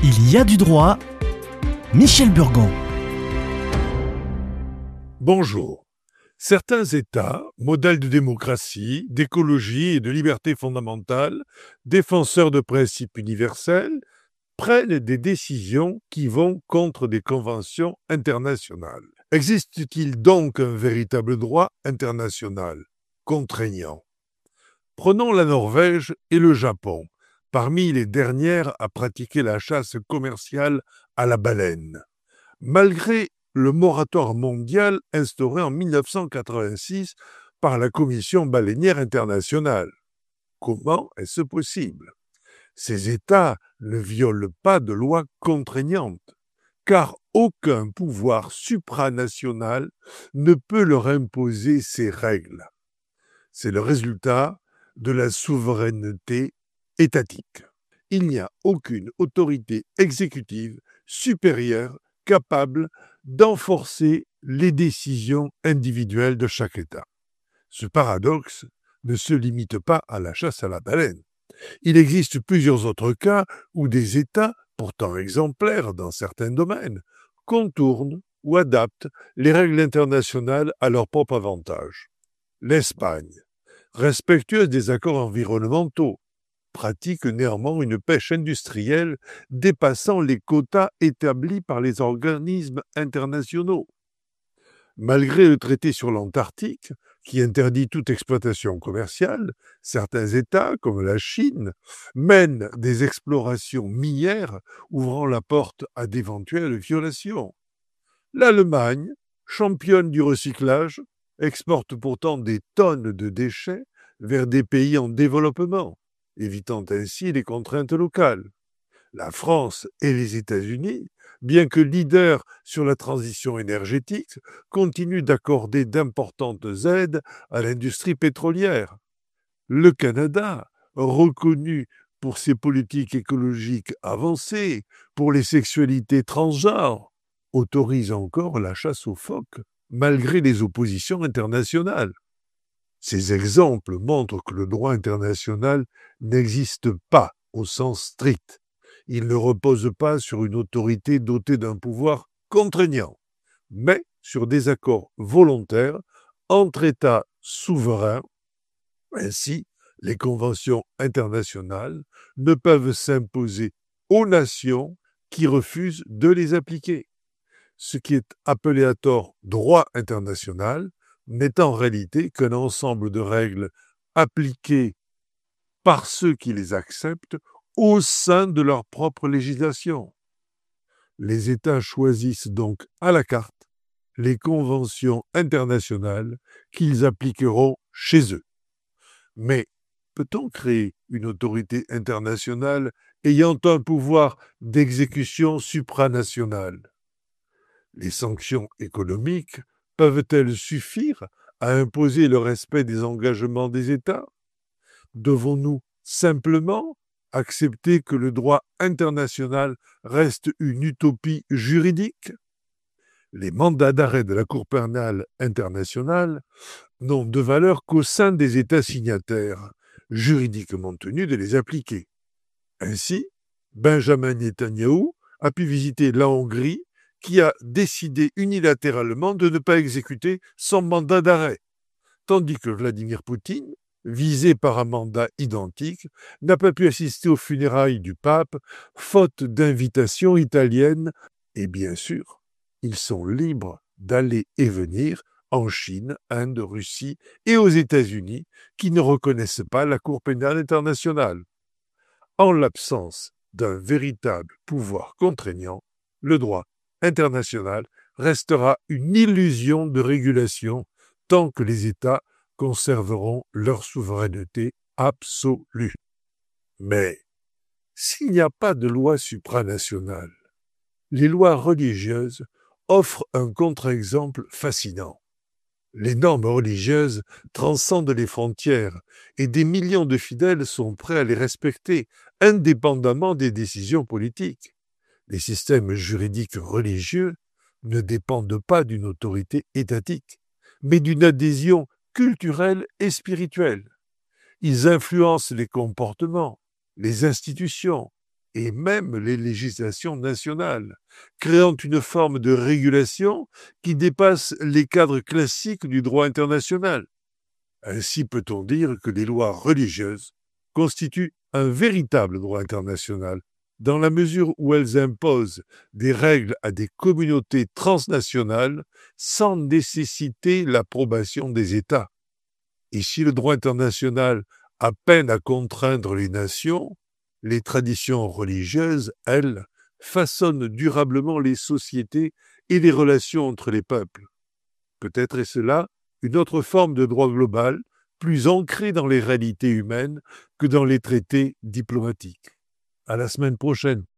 Il y a du droit. Michel Burgon. Bonjour. Certains États, modèles de démocratie, d'écologie et de liberté fondamentale, défenseurs de principes universels, prennent des décisions qui vont contre des conventions internationales. Existe-t-il donc un véritable droit international contraignant? Prenons la Norvège et le Japon, parmi les dernières à pratiquer la chasse commerciale à la baleine. Malgré le moratoire mondial instauré en 1986 par la Commission baleinière internationale. Comment est-ce possible? Ces États ne violent pas de lois contraignantes, car aucun pouvoir supranational ne peut leur imposer ces règles. C'est le résultat de la souveraineté étatique. Il n'y a aucune autorité exécutive supérieure capable d'enforcer les décisions individuelles de chaque État. Ce paradoxe ne se limite pas à la chasse à la baleine. Il existe plusieurs autres cas où des États, pourtant exemplaires dans certains domaines, contournent ou adaptent les règles internationales à leur propre avantage. L'Espagne, respectueuse des accords environnementaux, pratique néanmoins une pêche industrielle dépassant les quotas établis par les organismes internationaux. Malgré le traité sur l'Antarctique, qui interdit toute exploitation commerciale, certains États, comme la Chine, mènent des explorations minières ouvrant la porte à d'éventuelles violations. L'Allemagne, championne du recyclage, exporte pourtant des tonnes de déchets vers des pays en développement, évitant ainsi les contraintes locales. La France et les États-Unis, bien que leaders sur la transition énergétique, continuent d'accorder d'importantes aides à l'industrie pétrolière. Le Canada, reconnu pour ses politiques écologiques avancées, pour les sexualités transgenres, autorise encore la chasse aux phoques, malgré les oppositions internationales. Ces exemples montrent que le droit international n'existe pas au sens strict. Il ne repose pas sur une autorité dotée d'un pouvoir contraignant, mais sur des accords volontaires entre États souverains. Ainsi, les conventions internationales ne peuvent s'imposer aux nations qui refusent de les appliquer. Ce qui est appelé à tort droit international n'est en réalité qu'un ensemble de règles appliquées par ceux qui les acceptent au sein de leur propre législation. Les États choisissent donc à la carte les conventions internationales qu'ils appliqueront chez eux. Mais peut-on créer une autorité internationale ayant un pouvoir d'exécution supranational? Les sanctions économiques peuvent-elles suffire à imposer le respect des engagements des États? Devons-nous simplement accepter que le droit international reste une utopie juridique? Les mandats d'arrêt de la Cour pénale internationale n'ont de valeur qu'au sein des États signataires, juridiquement tenus de les appliquer. Ainsi, Benjamin Netanyahou a pu visiter la Hongrie, qui a décidé unilatéralement de ne pas exécuter son mandat d'arrêt, tandis que Vladimir Poutine, visé par un mandat identique, n'a pas pu assister aux funérailles du pape, faute d'invitation italienne, et bien sûr, ils sont libres d'aller et venir en Chine, Inde, Russie et aux États-Unis, qui ne reconnaissent pas la Cour pénale internationale. En l'absence d'un véritable pouvoir contraignant, le droit international restera une illusion de régulation tant que les États conserveront leur souveraineté absolue. Mais s'il n'y a pas de loi supranationale, les lois religieuses offrent un contre-exemple fascinant. Les normes religieuses transcendent les frontières et des millions de fidèles sont prêts à les respecter, indépendamment des décisions politiques. Les systèmes juridiques religieux ne dépendent pas d'une autorité étatique, mais d'une adhésion culturelle et spirituelle. Ils influencent les comportements, les institutions et même les législations nationales, créant une forme de régulation qui dépasse les cadres classiques du droit international. Ainsi peut-on dire que les lois religieuses constituent un véritable droit international, dans la mesure où elles imposent des règles à des communautés transnationales sans nécessiter l'approbation des États. Et si le droit international a peine à contraindre les nations, les traditions religieuses, elles, façonnent durablement les sociétés et les relations entre les peuples. Peut-être est cela une autre forme de droit global, plus ancrée dans les réalités humaines que dans les traités diplomatiques. À la semaine prochaine.